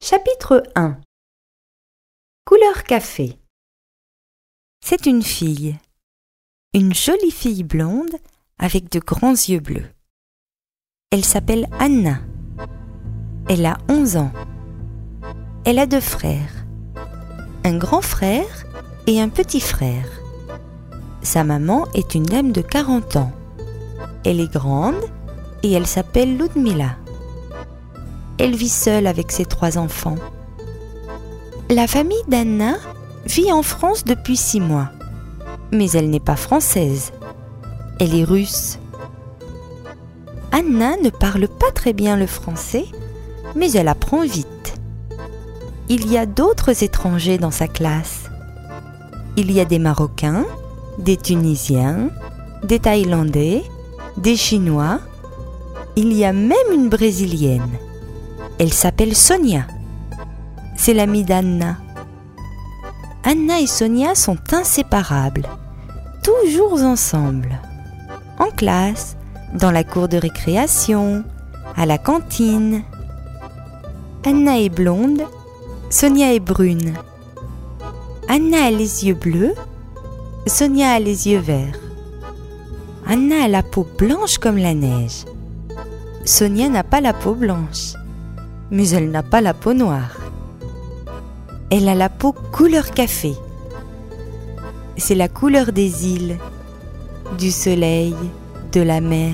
Chapitre 1. Couleur café. C'est une fille, une jolie fille blonde avec de grands yeux bleus. Elle s'appelle Anna. Elle a 11 ans. Elle a 2 frères, un grand frère et un petit frère. Sa maman est une dame de 40 ans. Elle est grande et elle s'appelle Ludmila. Elle vit seule avec ses 3 enfants. La famille d'Anna vit en France depuis 6 mois. Mais elle n'est pas française. Elle est russe. Anna ne parle pas très bien le français, mais elle apprend vite. Il y a d'autres étrangers dans sa classe. Il y a des Marocains, des Tunisiens, des Thaïlandais, des Chinois. Il y a même une Brésilienne. Elle s'appelle Sonia. C'est l'amie d'Anna. Anna et Sonia sont inséparables, toujours ensemble. En classe, dans la cour de récréation, à la cantine. Anna est blonde, Sonia est brune. Anna a les yeux bleus, Sonia a les yeux verts. Anna a la peau blanche comme la neige. Sonia n'a pas la peau blanche, mais elle n'a pas la peau noire. Elle a la peau couleur café. C'est la couleur des îles, du soleil, de la mer.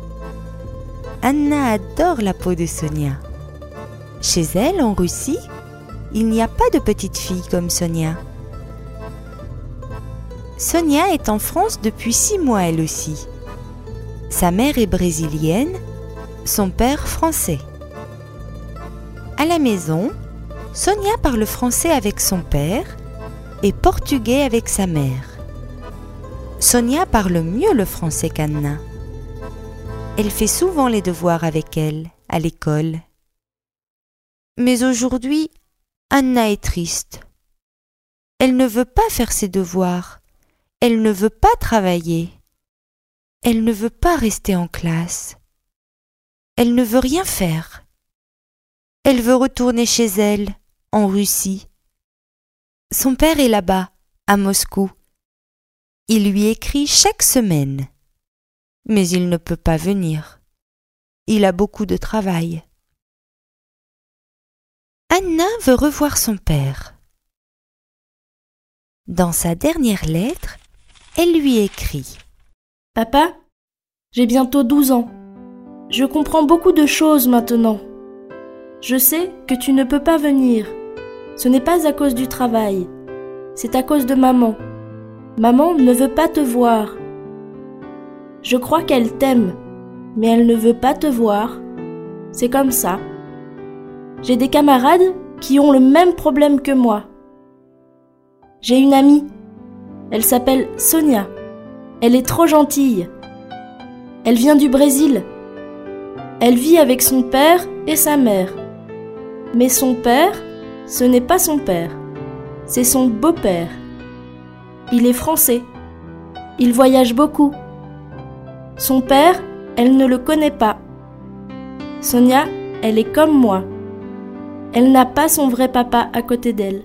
Anna adore la peau de Sonia. Chez elle, en Russie, il n'y a pas de petite fille comme Sonia. Sonia est en France depuis 6 mois elle aussi. Sa mère est brésilienne, son père français. À la maison, Sonia parle français avec son père et portugais avec sa mère. Sonia parle mieux le français qu'Anna. Elle fait souvent les devoirs avec elle, à l'école. Mais aujourd'hui, Anna est triste. Elle ne veut pas faire ses devoirs. Elle ne veut pas travailler. Elle ne veut pas rester en classe. Elle ne veut rien faire. Elle veut retourner chez elle, en Russie. Son père est là-bas, à Moscou. Il lui écrit chaque semaine. Mais il ne peut pas venir. Il a beaucoup de travail. Anna veut revoir son père. Dans sa dernière lettre, elle lui écrit : « Papa, j'ai bientôt 12 ans. Je comprends beaucoup de choses maintenant. Je sais que tu ne peux pas venir. Ce n'est pas à cause du travail. C'est à cause de maman. Maman ne veut pas te voir. Je crois qu'elle t'aime, mais elle ne veut pas te voir. C'est comme ça. J'ai des camarades qui ont le même problème que moi. J'ai une amie. Elle s'appelle Sonia. Elle est trop gentille. Elle vient du Brésil. Elle vit avec son père et sa mère. Mais son père, ce n'est pas son père. C'est son beau-père. Il est français. Il voyage beaucoup. Son père, elle ne le connaît pas. Sonia, elle est comme moi. Elle n'a pas son vrai papa à côté d'elle.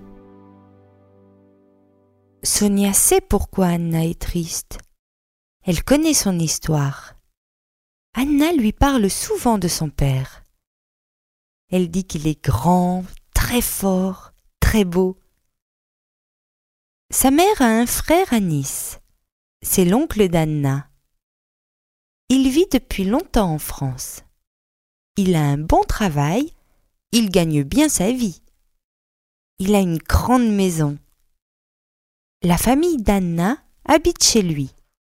Sonia sait pourquoi Anna est triste. Elle connaît son histoire. Anna lui parle souvent de son père. Elle dit qu'il est grand, très fort, très beau. Sa mère a un frère à Nice. C'est l'oncle d'Anna. Il vit depuis longtemps en France. Il a un bon travail, il gagne bien sa vie. Il a une grande maison. La famille d'Anna habite chez lui.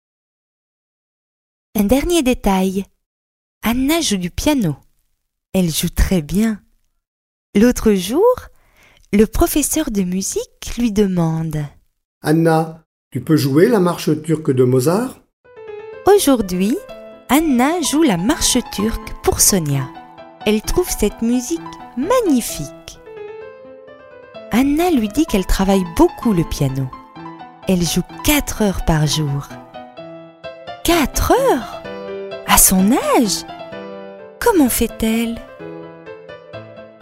Un dernier détail. Anna joue du piano. Elle joue très bien. L'autre jour, le professeur de musique lui demande : « Anna, tu peux jouer la marche turque de Mozart ? » Aujourd'hui, Anna joue la marche turque pour Sonia. Elle trouve cette musique magnifique. Anna lui dit qu'elle travaille beaucoup le piano. Elle joue 4 heures par jour. 4 heures ? À son âge ? Comment fait-elle ?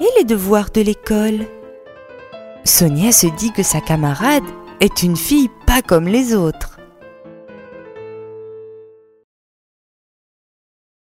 Et les devoirs de l'école? Sonia se dit que sa camarade est une fille pas comme les autres.